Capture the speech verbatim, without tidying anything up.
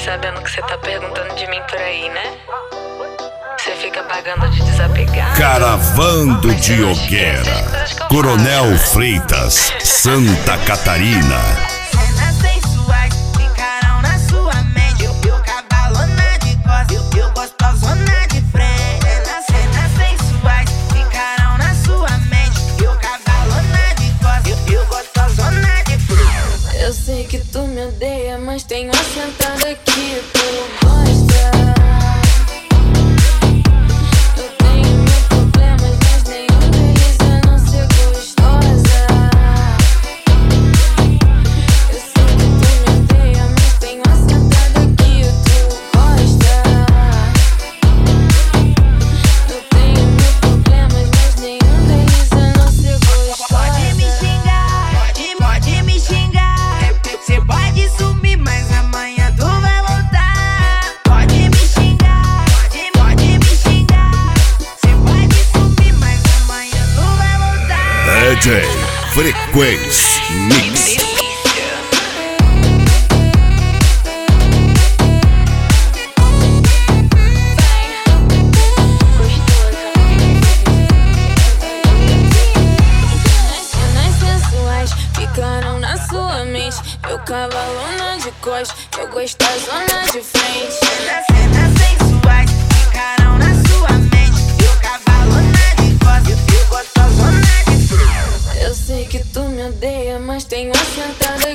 sabendo que você tá perguntando de mim por aí, né? Você fica pagando de desapegar. Caravando de Oguera, Coronel Freitas, Santa Catarina. Cenas sensuais ficarão na sua mente. Eu, eu cavalona de costas, eu, eu gostosona de frente. Cenas, cenas sensuais ficarão na sua mente. Eu cavalona de costas, eu, eu gostosona de frente. Eu sei que tu me odeia, mas tenho assentado aqui, tu gosta. D J Frequência Mix. Cenas sensuais ficaram na sua mente. Eu cavalona de costas, eu gostosona de frente. Cenas, cenas sensuais ficarão na sua mente. Eu cavalona de costas, eu gostosona de frente. Eu sei que tu me odeia, mas tenho assentado